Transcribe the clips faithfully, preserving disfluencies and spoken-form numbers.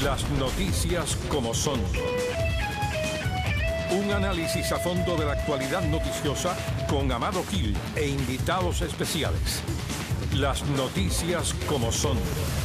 Las noticias como son. Un análisis a fondo de la actualidad noticiosa con Amado Gil e invitados especiales. Las noticias como son.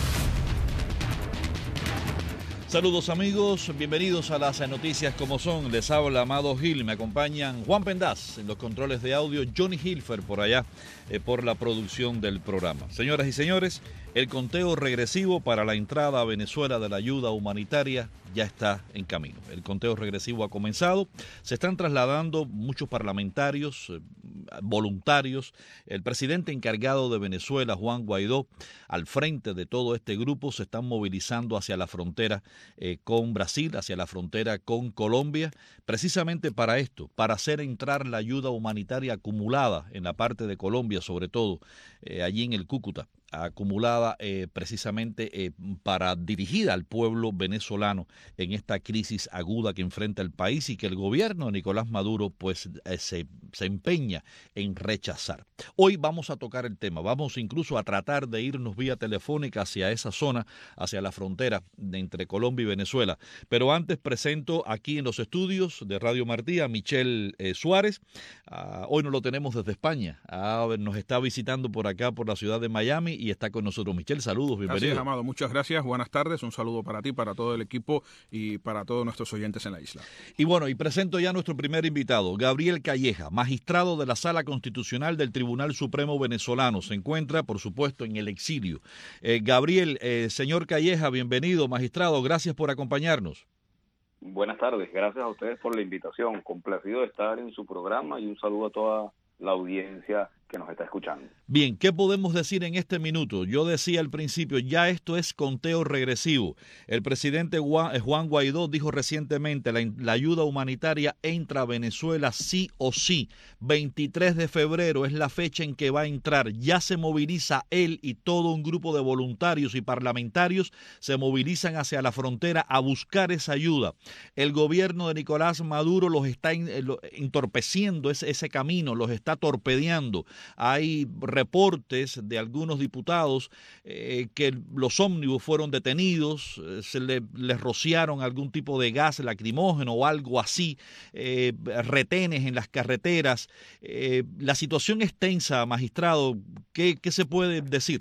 Saludos amigos, bienvenidos a las noticias como son. Les habla Amado Gil, me acompañan Juan Pendaz en los controles de audio, Johnny Hilfer por allá eh, por la producción del programa. Señoras y señores, el conteo regresivo para la entrada a Venezuela de la ayuda humanitaria ya está en camino. El conteo regresivo ha comenzado, se están trasladando muchos parlamentarios, eh, voluntarios. El presidente encargado de Venezuela, Juan Guaidó, al frente de todo este grupo, se están movilizando hacia la frontera eh, con Brasil, hacia la frontera con Colombia, precisamente para esto, para hacer entrar la ayuda humanitaria acumulada en la parte de Colombia, sobre todo eh, allí en el Cúcuta, acumulada eh, precisamente eh, para dirigir al pueblo venezolano en esta crisis aguda que enfrenta el país y que el gobierno de Nicolás Maduro pues eh, se, se empeña en rechazar. Hoy vamos a tocar el tema, vamos incluso a tratar de irnos vía telefónica hacia esa zona, hacia la frontera de entre Colombia y Venezuela. Pero antes presento aquí en los estudios de Radio Martí a Michelle eh, Suárez. Uh, hoy no lo tenemos desde España, uh, nos está visitando por acá por la ciudad de Miami y está con nosotros. Michelle, saludos, bienvenido. Así es, Amado, muchas gracias, buenas tardes, un saludo para ti, para todo el equipo y para todos nuestros oyentes en la isla. Y bueno, y presento ya a nuestro primer invitado, Gabriel Calleja, magistrado de la Sala Constitucional del Tribunal Supremo Venezolano. Se encuentra, por supuesto, en el exilio. Eh, Gabriel, eh, señor Calleja, bienvenido, magistrado, gracias por acompañarnos. Buenas tardes, gracias a ustedes por la invitación, complacido de estar en su programa y un saludo a toda la audiencia que nos está escuchando. Bien, ¿qué podemos decir en este minuto? Yo decía al principio, ya esto es conteo regresivo. El presidente Juan Guaidó dijo recientemente, la, la ayuda humanitaria entra a Venezuela sí o sí. veintitrés de febrero es la fecha en que va a entrar. Ya se moviliza él y todo un grupo de voluntarios y parlamentarios se movilizan hacia la frontera a buscar esa ayuda. El gobierno de Nicolás Maduro los está entorpeciendo ese, ese camino, los está torpedeando. Hay reportes de algunos diputados eh, que los ómnibus fueron detenidos, eh, se le, les rociaron algún tipo de gas lacrimógeno o algo así, eh, retenes en las carreteras. Eh, la situación es tensa, magistrado. ¿Qué, qué se puede decir?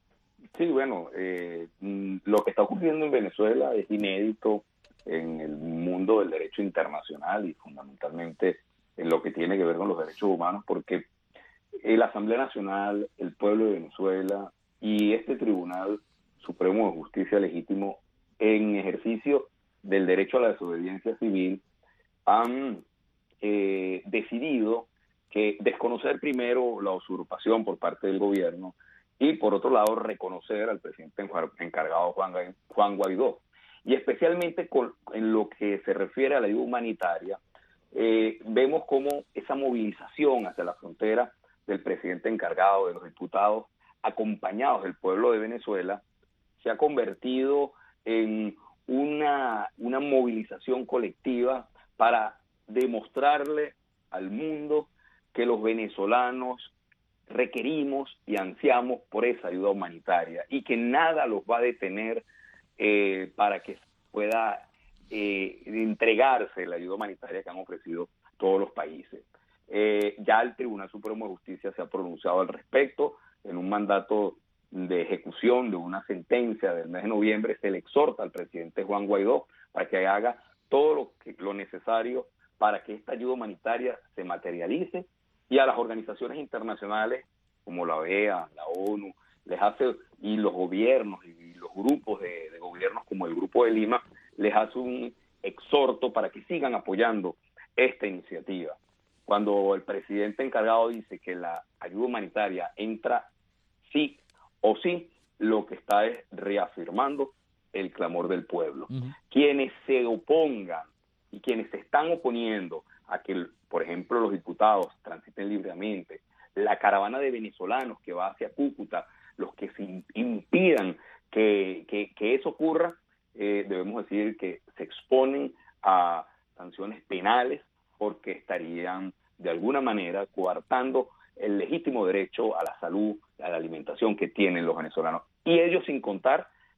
Sí, bueno, eh, lo que está ocurriendo en Venezuela es inédito en el mundo del derecho internacional y fundamentalmente en lo que tiene que ver con los derechos humanos, porque la Asamblea Nacional, el pueblo de Venezuela y este Tribunal Supremo de Justicia Legítimo, en ejercicio del derecho a la desobediencia civil, han eh, decidido que desconocer primero la usurpación por parte del gobierno y, por otro lado, reconocer al presidente encargado Juan, Juan Guaidó. Y especialmente con, en lo que se refiere a la ayuda humanitaria, eh, vemos cómo esa movilización hacia la frontera del presidente encargado, de los diputados, acompañados del pueblo de Venezuela, se ha convertido en una, una movilización colectiva para demostrarle al mundo que los venezolanos requerimos y ansiamos por esa ayuda humanitaria y que nada los va a detener eh, para que pueda eh, entregarse la ayuda humanitaria que han ofrecido todos los países. Eh, ya el Tribunal Supremo de Justicia se ha pronunciado al respecto en un mandato de ejecución de una sentencia del mes de noviembre. Se le exhorta al presidente Juan Guaidó para que haga todo lo, que, lo necesario para que esta ayuda humanitaria se materialice, y a las organizaciones internacionales como la O E A, la ONU, les hace, y los gobiernos y los grupos de, de gobiernos como el Grupo de Lima, les hace un exhorto para que sigan apoyando esta iniciativa. Cuando el presidente encargado dice que la ayuda humanitaria entra sí o sí, lo que está es reafirmando el clamor del pueblo. Uh-huh. Quienes se opongan y quienes se están oponiendo a que, por ejemplo, los diputados transiten libremente, la caravana de venezolanos que va hacia Cúcuta, los que se impidan que, que, que eso ocurra, eh, debemos decir que se exponen a sanciones penales porque estarían de alguna manera coartando el legítimo derecho a la salud, a la alimentación que tienen los venezolanos. Y ellos sin contar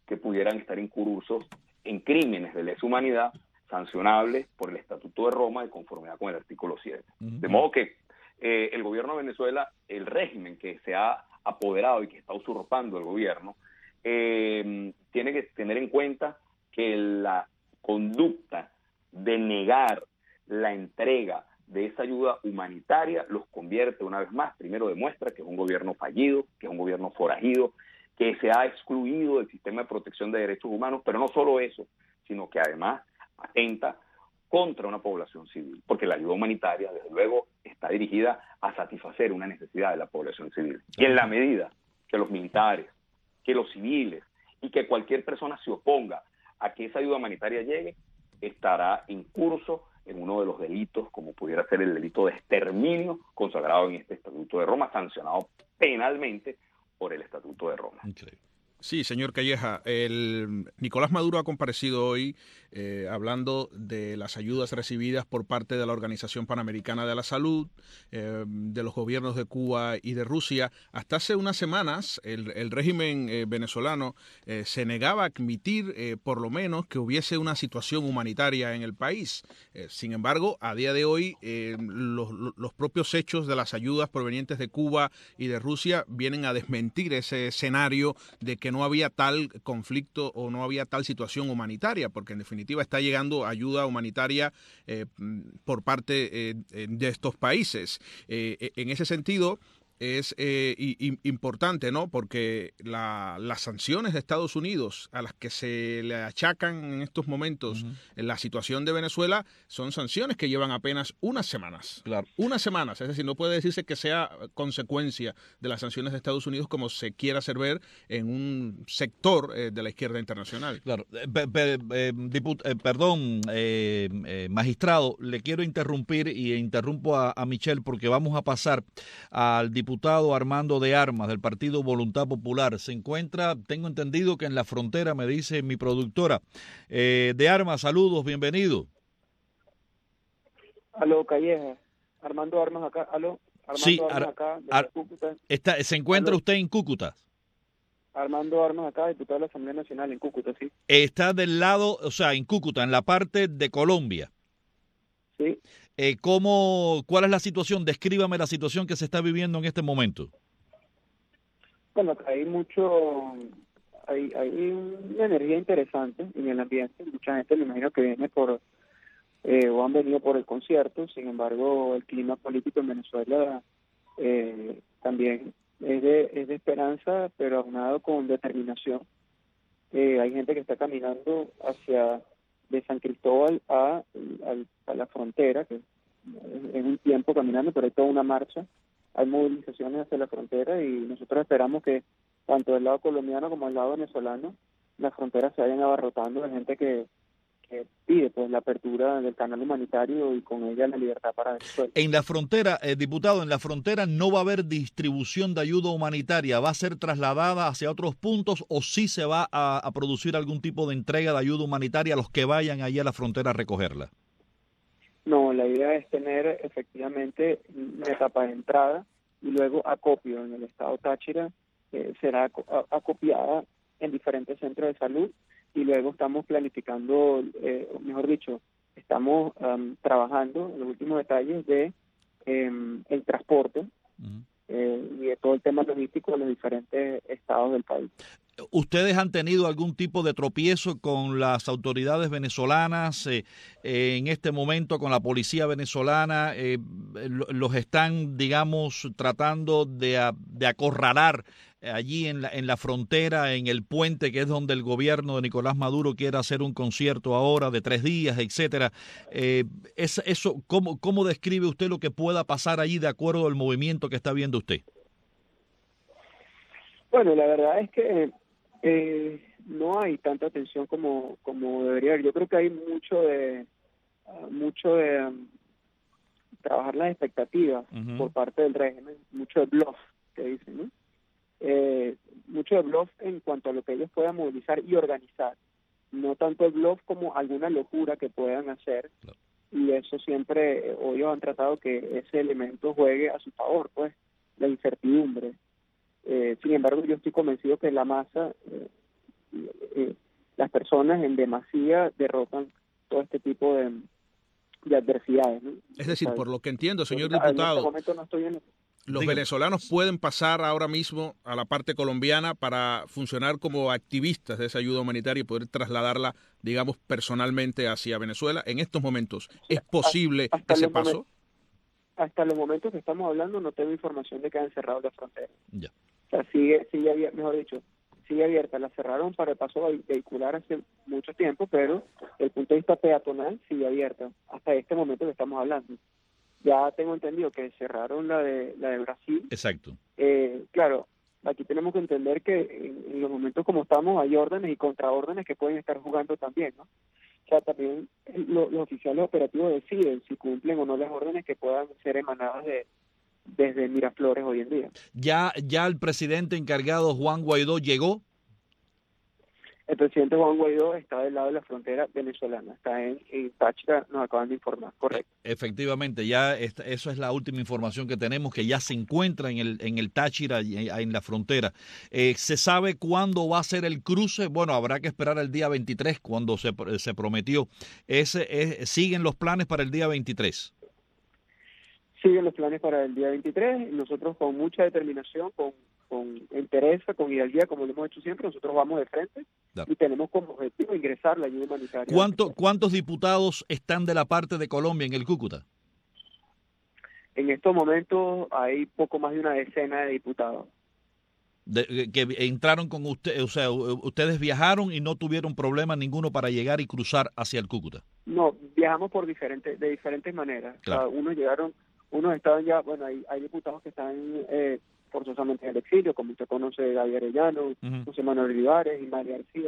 que pudieran estar incursos en crímenes de lesa humanidad sancionables por el Estatuto de Roma de conformidad con el artículo siete. Uh-huh. De modo que eh, el gobierno de Venezuela, el régimen que se ha apoderado y que está usurpando el gobierno, eh, tiene que tener en cuenta que la conducta de negar la entrega de esa ayuda humanitaria los convierte una vez más, primero demuestra que es un gobierno fallido, que es un gobierno forajido, que se ha excluido del sistema de protección de derechos humanos, pero no solo eso, sino que además atenta contra una población civil, porque la ayuda humanitaria, desde luego, está dirigida a satisfacer una necesidad de la población civil. Y en la medida que los militares, que los civiles y que cualquier persona se oponga a que esa ayuda humanitaria llegue, estará en curso en uno de los delitos, como pudiera ser el delito de exterminio consagrado en este Estatuto de Roma, sancionado penalmente por el Estatuto de Roma. Increíble. Sí, señor Calleja, el Nicolás Maduro ha comparecido hoy eh, hablando de las ayudas recibidas por parte de la Organización Panamericana de la Salud, eh, de los gobiernos de Cuba y de Rusia. Hasta hace unas semanas el, el régimen eh, venezolano eh, se negaba a admitir eh, por lo menos que hubiese una situación humanitaria en el país. Eh, sin embargo, a día de hoy eh, los, los propios hechos de las ayudas provenientes de Cuba y de Rusia vienen a desmentir ese escenario de que no había tal conflicto o no había tal situación humanitaria, porque en definitiva está llegando ayuda humanitaria eh, por parte eh, de estos países. Eh, en ese sentido, es eh, y, y importante, ¿no? Porque la, las sanciones de Estados Unidos a las que se le achacan en estos momentos uh-huh. en la situación de Venezuela son sanciones que llevan apenas unas semanas. Claro. Unas semanas, es decir, no puede decirse que sea consecuencia de las sanciones de Estados Unidos como se quiera hacer ver en un sector eh, de la izquierda internacional. Claro. Pe, pe, eh, diput, eh, perdón, eh, eh, magistrado, le quiero interrumpir y interrumpo a, a Michelle porque vamos a pasar al diputado diputado Armando de Armas del Partido Voluntad Popular. Se encuentra, tengo entendido que en la frontera, me dice mi productora. Eh, de Armas, saludos, bienvenido. Aló, Calleja. Armando Armas acá. Aló. Armando sí, Armas ar, acá, de ar, Cúcuta. Está, ¿Se encuentra Aló. usted en Cúcuta? Armando Armas acá, diputado de la Asamblea Nacional en Cúcuta, sí. Está del lado, o sea, en Cúcuta, en la parte de Colombia. Sí. Eh, ¿cómo, ¿Cuál es la situación? Descríbame la situación que se está viviendo en este momento. Bueno, acá hay mucho, hay, hay una energía interesante en el ambiente. Mucha gente, me imagino que viene por, eh, o han venido por el concierto. Sin embargo, el clima político en Venezuela eh, también es de, es de esperanza, pero aunado con determinación. Eh, hay gente que está caminando hacia de San Cristóbal a, a, a la frontera, que es un tiempo caminando, pero hay toda una marcha, hay movilizaciones hacia la frontera y nosotros esperamos que tanto del lado colombiano como del lado venezolano las fronteras se vayan abarrotando de gente que, que pide pues la apertura del canal humanitario y con ella la libertad para Venezuela. En la frontera, eh, diputado, en la frontera no va a haber distribución de ayuda humanitaria, ¿va a ser trasladada hacia otros puntos o sí se va a, a producir algún tipo de entrega de ayuda humanitaria a los que vayan allí a la frontera a recogerla? No, la idea es tener efectivamente una etapa de entrada y luego acopio en el estado Táchira, eh, será acopiada en diferentes centros de salud y luego estamos planificando, eh, mejor dicho, estamos um, trabajando en los últimos detalles de eh, el transporte uh-huh. eh, y de todo el tema logístico de los diferentes estados del país. ¿Ustedes han tenido algún tipo de tropiezo con las autoridades venezolanas eh, eh, en este momento, con la policía venezolana? Eh, ¿Los están, digamos, tratando de, de acorralar allí en la, en la frontera, en el puente, que es donde el gobierno de Nicolás Maduro quiere hacer un concierto ahora de tres días, etcétera? Eh, es, eso, ¿cómo, ¿Cómo describe usted lo que pueda pasar allí de acuerdo al movimiento que está viendo usted? Bueno, la verdad es que Eh, no hay tanta atención como como debería haber. Yo creo que hay mucho de uh, mucho de um, trabajar las expectativas uh-huh. por parte del régimen, mucho de bluff que dicen, ¿no? Eh, mucho de bluff en cuanto a lo que ellos puedan movilizar y organizar, no tanto el bluff como alguna locura que puedan hacer. Claro. Y eso siempre eh, ellos han tratado que ese elemento juegue a su favor, pues la incertidumbre. Eh, sin embargo, yo estoy convencido que la masa, eh, eh, las personas en demasía derrotan todo este tipo de, de adversidades, ¿no? Es decir, O sea, por lo que entiendo, señor en diputado, este momento no estoy en... los Dígame. venezolanos pueden pasar ahora mismo a la parte colombiana para funcionar como activistas de esa ayuda humanitaria y poder trasladarla, digamos, personalmente hacia Venezuela. En estos momentos, ¿es posible hasta ese los paso? momentos, hasta los momentos que estamos hablando no tengo información de que hayan cerrado la frontera. Ya. O sea, sigue, sigue abierta, mejor dicho, sigue abierta. La cerraron para el paso vehicular hace mucho tiempo, pero el punto de vista peatonal sigue abierta hasta este momento que estamos hablando. Ya tengo entendido que cerraron la de la de Brasil. Exacto. Eh, claro, aquí tenemos que entender que en, en los momentos como estamos hay órdenes y contraórdenes que pueden estar jugando también, ¿no? O sea, también lo, los oficiales operativos deciden si cumplen o no las órdenes que puedan ser emanadas de desde Miraflores hoy en día. Ya, ya el presidente encargado Juan Guaidó llegó. El presidente Juan Guaidó está del lado de la frontera venezolana, está en, en Táchira, nos acaban de informar, correcto. Efectivamente, ya esta, eso es la última información que tenemos, que ya se encuentra en el en el Táchira, en la frontera. Eh, ¿Se sabe cuándo va a ser el cruce? Bueno, habrá que esperar el día veintitrés, cuando se, se prometió. Ese, es, ¿Siguen los planes para el día veintitrés? Siguen los planes para el día veintitrés, nosotros con mucha determinación, con, con interés, con hidalguía, como lo hemos hecho siempre, nosotros vamos de frente Ya. y tenemos como objetivo ingresar la ayuda humanitaria. ¿Cuánto, ¿Cuántos diputados están de la parte de Colombia en el Cúcuta? En estos momentos hay poco más de una decena de diputados. De, que entraron con usted, o sea, ustedes viajaron y no tuvieron problema ninguno para llegar y cruzar hacia el Cúcuta. No, viajamos por diferentes, de diferentes maneras. Claro. O sea, unos llegaron, unos estaban ya, bueno, hay, hay diputados que están eh, forzosamente en el exilio, como usted conoce, Gaby Arellano, Uh-huh. José Manuel Olivares y María García.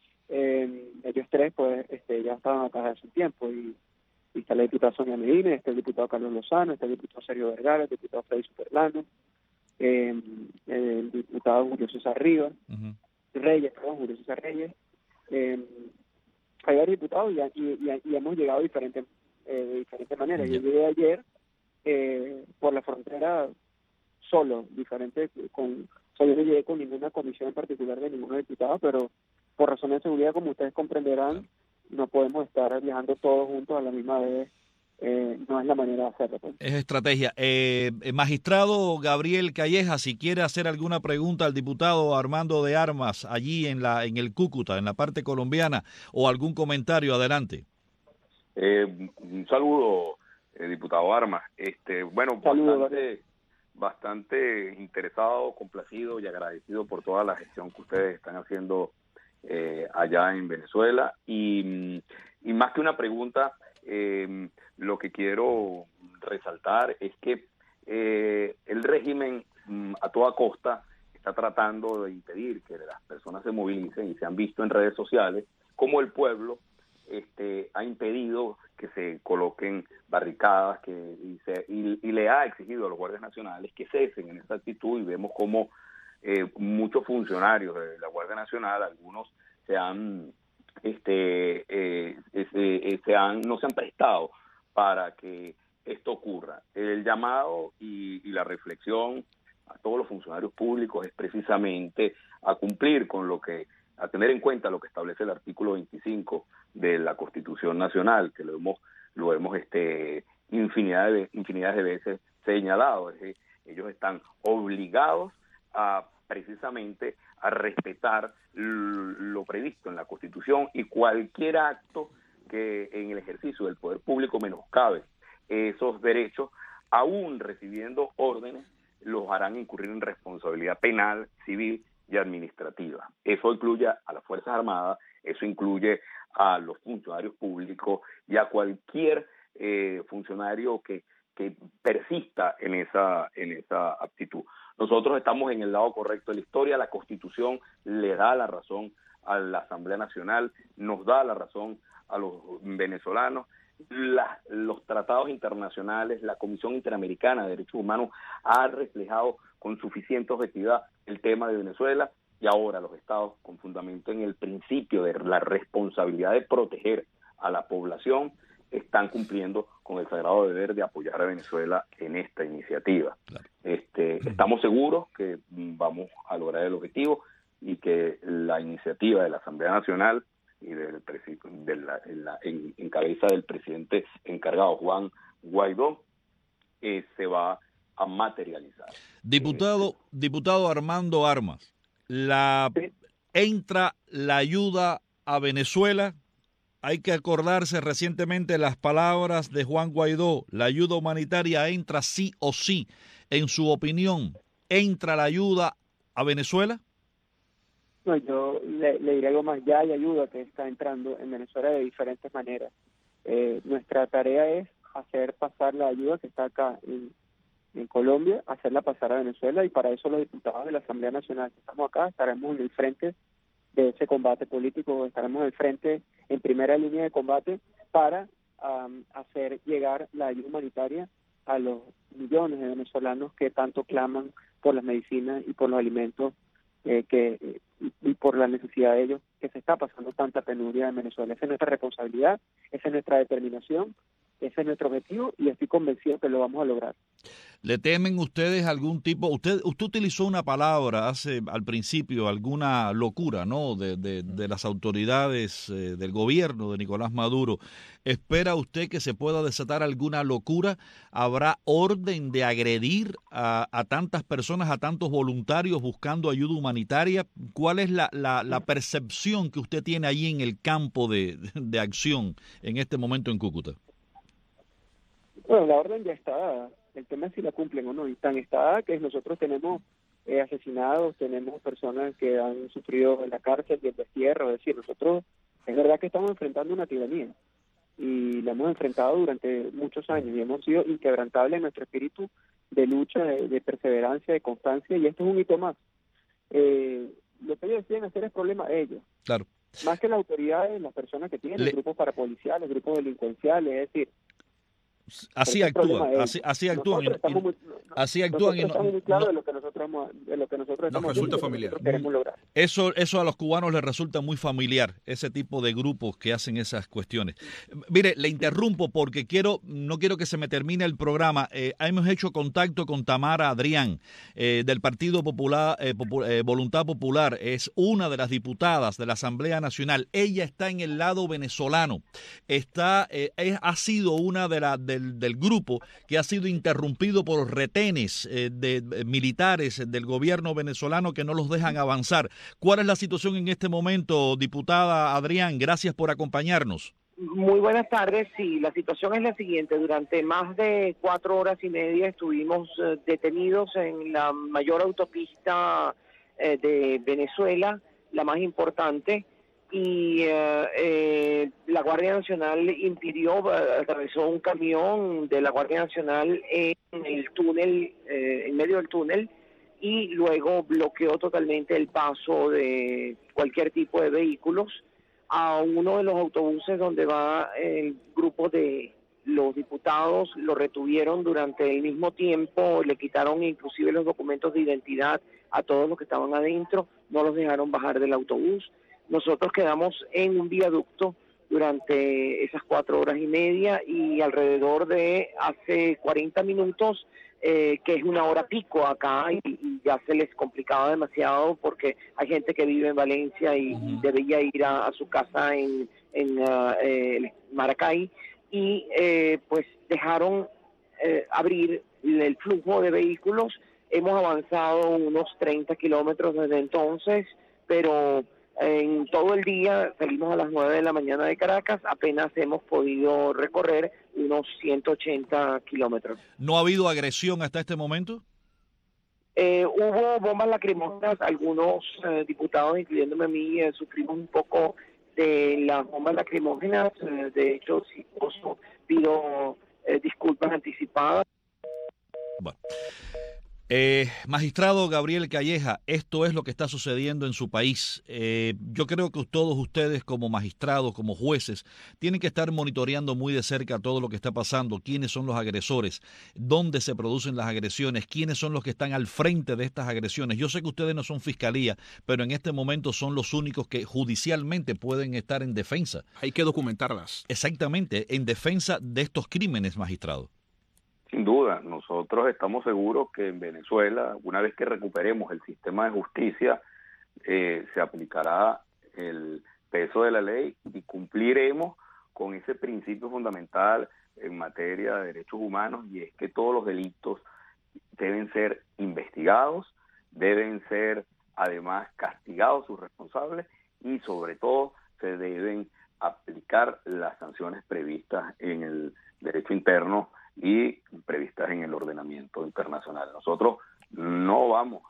Eh, ellos tres, pues, este, ya estaban acá hace un tiempo y, y está la diputada Sonia Medina, está el diputado Carlos Lozano, está el diputado Sergio Vergara, el diputado Freddy Superlano, eh, el diputado Julio César Rivas, Uh-huh. Reyes, perdón, Julio César Reyes. Eh, hay varios diputados y, y, y, y hemos llegado de diferentes, eh, de diferentes maneras. Yeah. Yo llegué ayer eh, por la frontera solo, diferente, con, o sea, yo no llegué con ninguna comisión en particular de ninguno diputado, pero por razones de seguridad, como ustedes comprenderán, no podemos estar viajando todos juntos a la misma vez. Eh, no es la manera de hacerlo. Pues. Es estrategia. Eh, magistrado Gabriel Calleja, si quiere hacer alguna pregunta al diputado Armando de Armas allí en la en el Cúcuta, en la parte colombiana, o algún comentario, adelante. Eh, un saludo, eh, diputado Armas. Este, bueno, Saludo, bastante, bastante interesado, complacido y agradecido por toda la gestión que ustedes están haciendo eh, allá en Venezuela. Y, y más que una pregunta, eh, lo que quiero resaltar es que eh, el régimen mm, a toda costa está tratando de impedir que las personas se movilicen, y se han visto en redes sociales como el pueblo este, ha impedido que se coloquen barricadas que, y, se, y, y le ha exigido a los guardias nacionales que cesen en esa actitud, y vemos como eh, muchos funcionarios de la Guardia Nacional, algunos se han este eh, eh, eh, se han no se han prestado para que esto ocurra. El llamado y, y la reflexión a todos los funcionarios públicos es precisamente a cumplir con lo que, a tener en cuenta lo que establece el artículo veinticinco de la Constitución Nacional, que lo hemos lo hemos este infinidad de infinidad de veces señalado. Es decir, ellos están obligados a precisamente a respetar lo previsto en la Constitución, y cualquier acto que en el ejercicio del poder público menoscabe esos derechos, aún recibiendo órdenes, los harán incurrir en responsabilidad penal, civil y administrativa. Eso incluye a las Fuerzas Armadas, eso incluye a los funcionarios públicos y a cualquier eh, funcionario que, que persista en esa, en esa actitud. Nosotros estamos en el lado correcto de la historia. La Constitución le da la razón a la Asamblea Nacional, nos da la razón a los venezolanos. La, los tratados internacionales, la Comisión Interamericana de Derechos Humanos ha reflejado con suficiente objetividad el tema de Venezuela, y ahora los estados, con fundamento en el principio de la responsabilidad de proteger a la población, están cumpliendo con el sagrado deber de apoyar a Venezuela en esta iniciativa. Claro. Este, estamos seguros que vamos a lograr el objetivo. y que la iniciativa de la Asamblea Nacional y del de la, en, la, en, en cabeza del presidente encargado, Juan Guaidó, eh, se va a materializar. Diputado, eh, diputado Armando Armas, la Sí. entra la ayuda a Venezuela. Hay que acordarse recientemente las palabras de Juan Guaidó, la ayuda humanitaria entra sí o sí. En su opinión, ¿entra la ayuda a Venezuela? No, yo le, le diré algo más. Ya hay ayuda que está entrando en Venezuela de diferentes maneras. Eh, nuestra tarea es hacer pasar la ayuda que está acá en, en Colombia, hacerla pasar a Venezuela, y para eso los diputados de la Asamblea Nacional que estamos acá estaremos en el frente de ese combate político, estaremos en el frente, en primera línea de combate, para um, hacer llegar la ayuda humanitaria a los millones de venezolanos que tanto claman por las medicinas y por los alimentos eh, que eh, y, y por la necesidad de ellos, que se está pasando tanta penuria en Venezuela. Esa es nuestra responsabilidad, esa es nuestra determinación, ese es nuestro objetivo, y estoy convencido que lo vamos a lograr. ¿Le temen ustedes algún tipo? Usted usted utilizó una palabra hace al principio, alguna locura, ¿no? De, de, de las autoridades eh, del gobierno de Nicolás Maduro. ¿Espera usted que se pueda desatar alguna locura? ¿Habrá orden de agredir a, a tantas personas, a tantos voluntarios buscando ayuda humanitaria? ¿Cuál es la, la, la percepción que usted tiene ahí en el campo de, de acción en este momento en Cúcuta? Bueno, la orden ya está dada. El tema es si la cumplen o no. Y tan está dada que nosotros tenemos eh, asesinados, tenemos personas que han sufrido en la cárcel y el destierro. Es decir, nosotros es verdad que estamos enfrentando una tiranía y la hemos enfrentado durante muchos años y hemos sido inquebrantables en nuestro espíritu de lucha, de, de perseverancia, de constancia, y esto es un hito más. Eh, lo que ellos deciden hacer es problema de ellos. Claro. Más que las autoridades, las personas que tienen, Le... grupos parapoliciales, grupos delincuenciales, es decir, Así actúan, así, así actúan, y, y, muy, así actúan y no, estamos muy claros no, de lo que nosotros hemos, de lo que nosotros estamos nos resulta haciendo, familiar. Nosotros queremos lograr. Eso, eso a los cubanos les resulta muy familiar, ese tipo de grupos que hacen esas cuestiones. Mire, le interrumpo porque quiero, no quiero que se me termine el programa. Eh, hemos hecho contacto con Tamara Adrián, eh, del Partido Popular, eh, Popul eh, Voluntad Popular. Es una de las diputadas de la Asamblea Nacional. Ella está en el lado venezolano. Está, eh, es, ha sido una de la del, del grupo que ha sido interrumpido por retenes eh, de, de militares del gobierno venezolano que no los dejan avanzar. ¿Cuál es la situación en este momento, diputada Adrián? Gracias por acompañarnos. Muy buenas tardes. Sí, la situación es la siguiente. Durante más de cuatro horas y media estuvimos eh, detenidos en la mayor autopista eh, de Venezuela, la más importante, y eh, eh, la Guardia Nacional impidió, atravesó un camión de la Guardia Nacional en el túnel, eh, en medio del túnel, y luego bloqueó totalmente el paso de cualquier tipo de vehículos a uno de los autobuses donde va el grupo de los diputados. Lo retuvieron durante el mismo tiempo, le quitaron inclusive los documentos de identidad a todos los que estaban adentro, no los dejaron bajar del autobús. Nosotros quedamos en un viaducto durante esas cuatro horas y media, y alrededor de hace cuarenta minutos, eh, que es una hora pico acá, y, y ya se les complicaba demasiado porque hay gente que vive en Valencia y uh-huh. debía ir a, a su casa en, en uh, eh, Maracay, y eh, pues dejaron eh, abrir el flujo de vehículos. Hemos avanzado unos treinta kilómetros desde entonces, pero en todo el día, salimos a las nueve de la mañana de Caracas, apenas hemos podido recorrer unos ciento ochenta kilómetros. ¿No ha habido agresión hasta este momento? Eh, hubo bombas lacrimógenas, algunos eh, diputados, incluyéndome a mí, eh, sufrimos un poco de las bombas lacrimógenas. Eh, de hecho, sí, pido eh, disculpas anticipadas. Bueno. Eh, magistrado Gabriel Calleja, esto es lo que está sucediendo en su país. Eh, yo creo que todos ustedes como magistrados, como jueces, tienen que estar monitoreando muy de cerca todo lo que está pasando, quiénes son los agresores, dónde se producen las agresiones, quiénes son los que están al frente de estas agresiones. Yo sé que ustedes no son fiscalía, pero en este momento son los únicos que judicialmente pueden estar en defensa. Hay que documentarlas. Exactamente, en defensa de estos crímenes, magistrado. Sin duda, nosotros estamos seguros que en Venezuela, una vez que recuperemos el sistema de justicia, eh, se aplicará el peso de la ley y cumpliremos con ese principio fundamental en materia de derechos humanos, y es que todos los delitos deben ser investigados, deben ser además castigados sus responsables y sobre todo se deben aplicar las sanciones previstas en el derecho interno y previstas en el ordenamiento internacional. Nosotros no vamos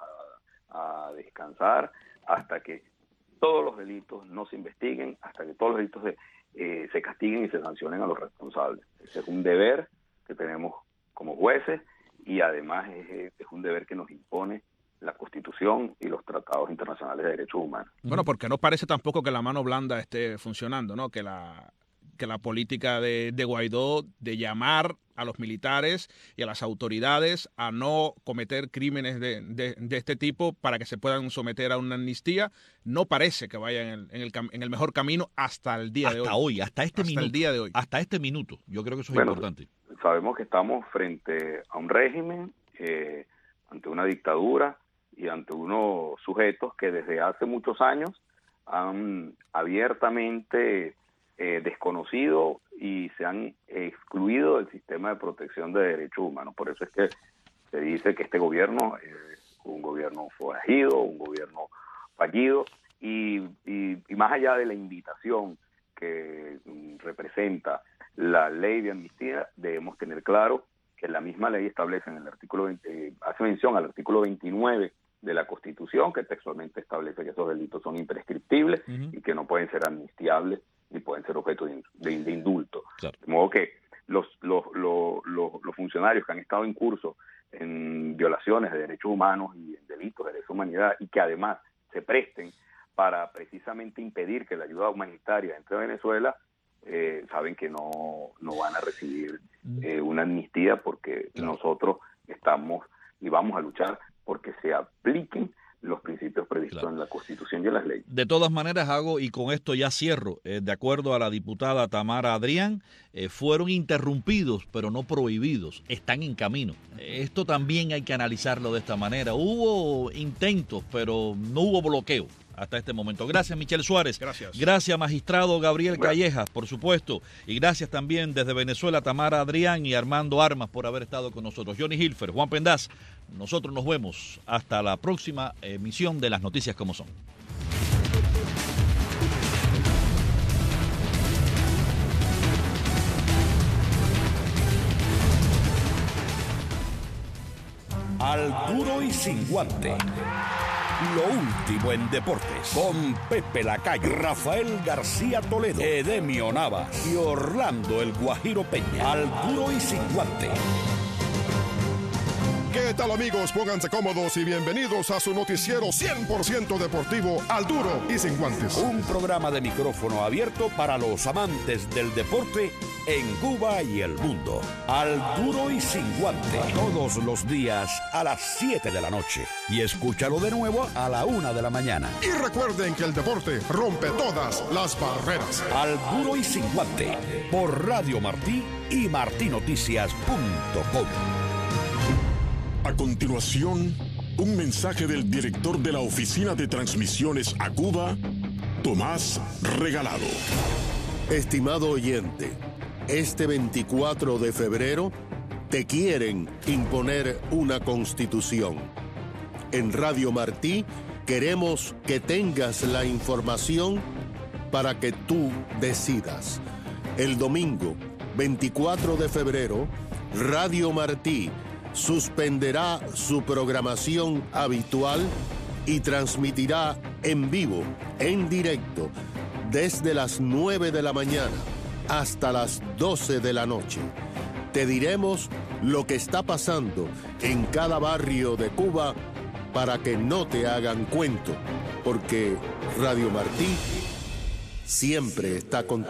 a, a descansar hasta que todos los delitos no se investiguen, hasta que todos los delitos se, eh, se castiguen y se sancionen a los responsables. Ese es un deber que tenemos como jueces y además es, es un deber que nos impone la Constitución y los tratados internacionales de derechos humanos. Bueno, porque no parece tampoco que la mano blanda esté funcionando, ¿no? Que la que la política de, de Guaidó de llamar a los militares y a las autoridades a no cometer crímenes de, de, de este tipo para que se puedan someter a una amnistía no parece que vaya en el, en el, en el mejor camino hasta el día hasta de hoy. Hasta hoy, hasta este hasta minuto. el día de hoy. Hasta este minuto. Yo creo que eso es bueno, importante. Sabemos que estamos frente a un régimen, eh, ante una dictadura y ante unos sujetos que desde hace muchos años han abiertamente eh, desconocido y se han excluido del sistema de protección de derechos humanos. Por eso es que se dice que este gobierno es un gobierno forajido, un gobierno fallido, y, y, y más allá de la invitación que mm, representa la ley de amnistía, debemos tener claro que la misma ley establece en el artículo veinte, eh, hace mención al artículo veintinueve de la Constitución, que textualmente establece que esos delitos son imprescriptibles uh-huh. y que no pueden ser amnistiables ni pueden ser objeto de, de, de indulto. Claro. De modo que los, los, los, los, los funcionarios que han estado en curso en violaciones de derechos humanos y en delitos de lesa humanidad y que además se presten para precisamente impedir que la ayuda humanitaria entre a Venezuela, eh, saben que no, no van a recibir eh, una amnistía, porque claro. nosotros estamos y vamos a luchar porque se apliquen los principios previstos claro. en la Constitución y en las leyes. De todas maneras, hago, y con esto ya cierro, eh, de acuerdo a la diputada Tamara Adrián, eh, fueron interrumpidos, pero no prohibidos, están en camino. Eh, esto también hay que analizarlo de esta manera. Hubo intentos, pero no hubo bloqueo hasta este momento. Gracias, Michel Suárez. Gracias. Gracias, magistrado Gabriel Gracias. Callejas, por supuesto. Y gracias también desde Venezuela, Tamara Adrián y Armando Armas por haber estado con nosotros. Johnny Hilfer, Juan Pendaz, nosotros nos vemos hasta la próxima emisión de Las Noticias Como Son. Al duro y sin guante. Lo último en deportes, con Pepe Lacayo, Rafael García Toledo, Edemio Navas y Orlando El Guajiro Peña. Al duro y sin guante. ¿Qué tal, amigos? Pónganse cómodos y bienvenidos a su noticiero cien por ciento deportivo Al Duro y Sin Guantes. Un programa de micrófono abierto para los amantes del deporte en Cuba y el mundo. Al Duro y Sin Guante. Todos los días a las siete de la noche. Y escúchalo de nuevo a la una de la mañana. Y recuerden que el deporte rompe todas las barreras. Al Duro y Sin Guante. Por Radio Martí y martí noticias punto com. A continuación, un mensaje del director de la Oficina de Transmisiones a Cuba, Tomás Regalado. Estimado oyente, este veinticuatro de febrero te quieren imponer una constitución. En Radio Martí queremos que tengas la información para que tú decidas. El domingo veinticuatro de febrero, Radio Martí suspenderá su programación habitual y transmitirá en vivo, en directo, desde las nueve de la mañana hasta las doce de la noche. Te diremos lo que está pasando en cada barrio de Cuba para que no te hagan cuento, porque Radio Martí siempre está contigo.